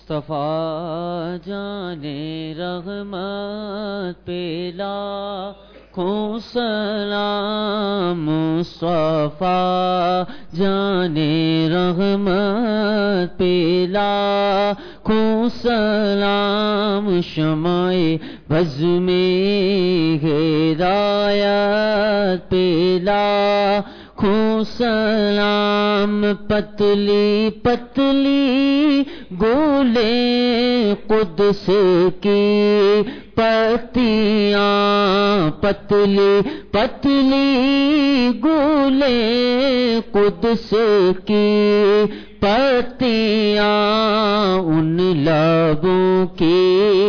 مصطفیٰ جان رحمت پہ لاکھوں سلام، مصطفیٰ جان رحمت پہ لاکھوں سلام، شمع بز میں ہدایت پہ لاکھوں سلام، پتلی پتلی گولے قدس کی پتیاں، پتلی پتلی گولے قدس کی پتیاں، ان لبوں کی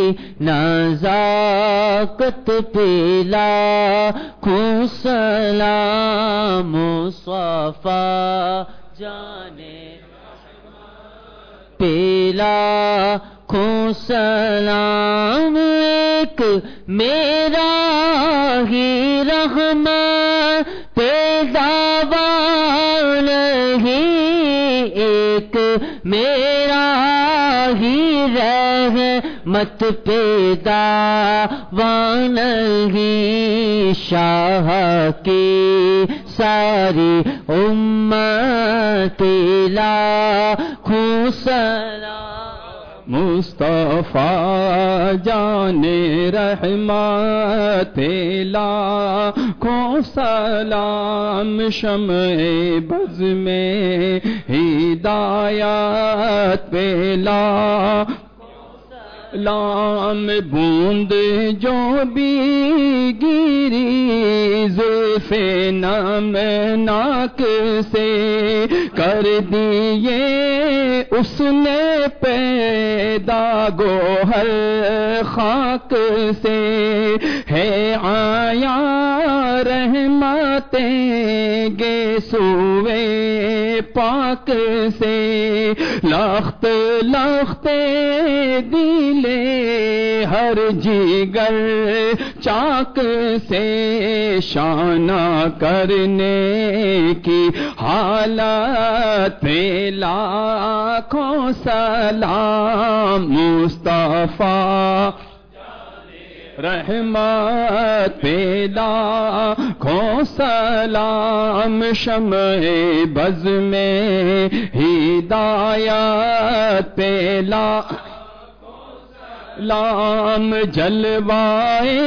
نزاکت پہ لاکھوں سلام، مصطفیٰ جانے پہ لاکھوں سلام، ایک میرا ہی رحمت پہ دعویٰ نہیں، ایک میرا ہی رحمت پہ دعویٰ نہیں، شاہ کی ساری امت پہ لاکھوں سلام، مصطفیٰ جان رحمت پہ لاکھوں سلام، شمع بز میں ہدایت پہ لام، بوند جو بھی گری زلف نمناک سے، کر دیے اس نے پیدا گوہر خاک سے، ہے آیا رحمتیں گے سوئے پاک سے، لخت لخت دلے ہر جگر چاک سے، شانہ کرنے کی حالت پہ لاکھوں سلام، مصطفیٰ رحمت پہ لاکھوں سلام، شمع بز میں ہدایت پہ لام، جلوائے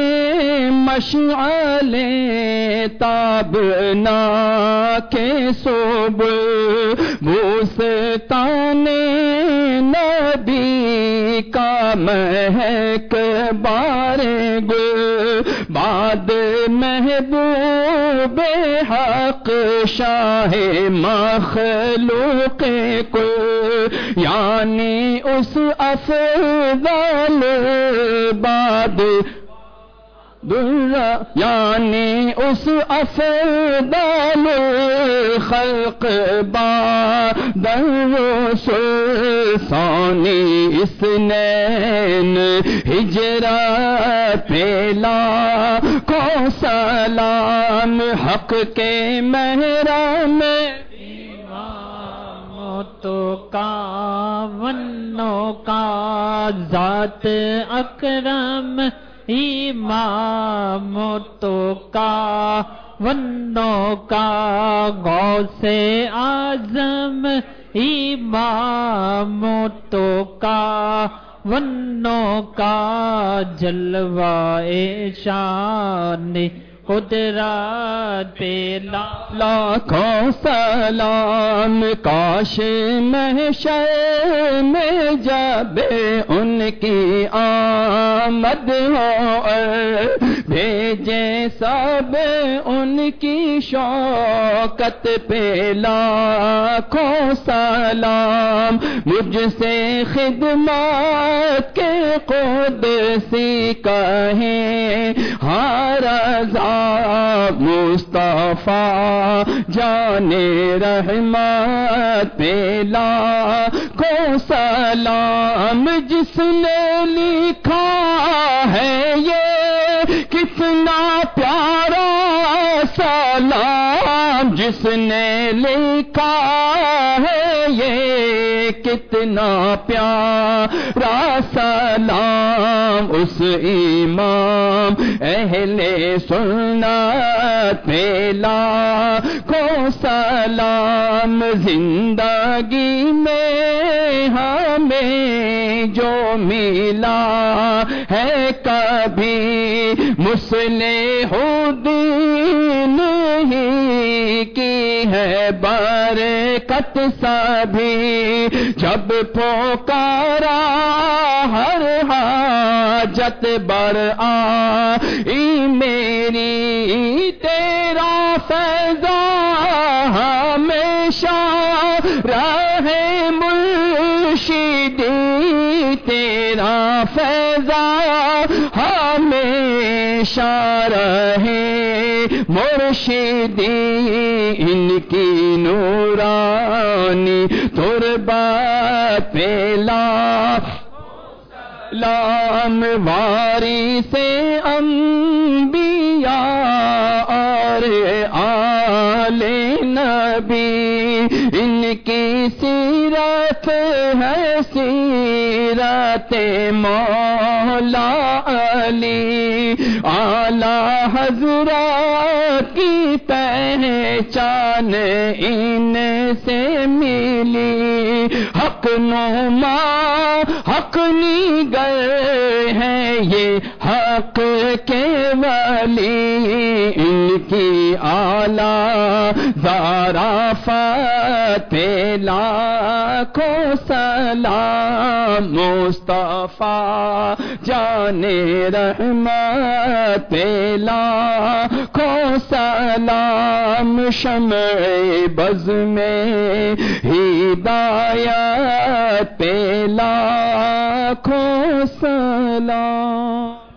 مشعلیں تابنا کے صبح، بوستان نبی کا مہک بار گل، بعد محبوب حق شاہ مخلوق کو، یعنی اس افضل بعد یعنی اس افضل خلق بعد الرسل، ثانی اثنین ہجرت پہ لاکھوں سلام، حق کے محرم تو کا ونوں کا ذات اکرم، امام تو کا ونوں کا غوث اعظم، امام تو کا ونوں کا جلوہ شان قدرت پہ لاکھوں سلام، کاش محشر میں جب ان کی آمد ہو، بھیجے سب ان کی شوکت پہ لاکھوں سلام، مجھ سے خدمت کے قدسی کہیں ہاں رضا، مصطفیٰ جان رحمت پہ لاکھوں سلام، جس نے لکھا ہے یہ کتنا پیارا سلام، جس نے لکھا ہے یہ کتنا پیارا سلام اس امام اہل سنت پہ لاکھوں سلام زندگی میں ہمیں جو ملا ہے کبھی مصلح الدین ہی کی ہے برکت سبھی جب پکارا ہر حاجت برآئی میری تیرا فیضان ہمیشہ رہے مرشدی تیرا فیضان ہمیشہ رہے مرشدی ان کی نورانی تربت پہ لام وارث انبیاء اور آل نبی ان کی سیرت ہے سیرت مولا علی اعلی حضرت کی پہچان ان سے ملی حق نما حق نیگر ہیں یہ حق کے ولی ان کی اعلی ظرافت پہ لاکھوں سلام مصطفیٰ جان رحمت پہ لاکھوں سلام شمع بز میں ہدایت پہ لاکھوں سلام